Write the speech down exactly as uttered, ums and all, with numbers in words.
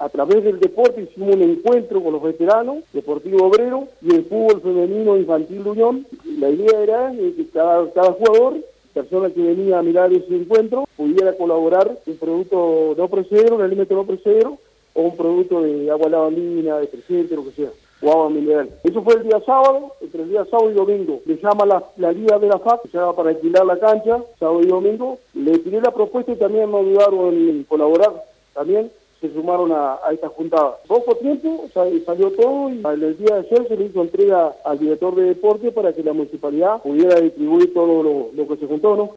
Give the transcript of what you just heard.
a través del deporte hicimos un encuentro con los veteranos, Deportivo Obrero, y el fútbol femenino infantil de Unión. La idea era que cada, cada jugador, persona que venía a mirar ese encuentro, pudiera colaborar un producto no perecedero, un alimento no perecedero, o un producto de agua lavandina, de presente, lo que sea, o agua mineral. Eso fue el día sábado, entre el día sábado y domingo. Le llama la, la Liga de la F A C, se llama para alquilar la cancha, sábado y domingo. Le tiré la propuesta y también me ayudaron en colaborar, también se sumaron a, a esta juntada. Poco tiempo salió todo y el día de ayer se le hizo entrega al director de deporte para que la municipalidad pudiera distribuir todo lo, lo que se juntó, ¿no?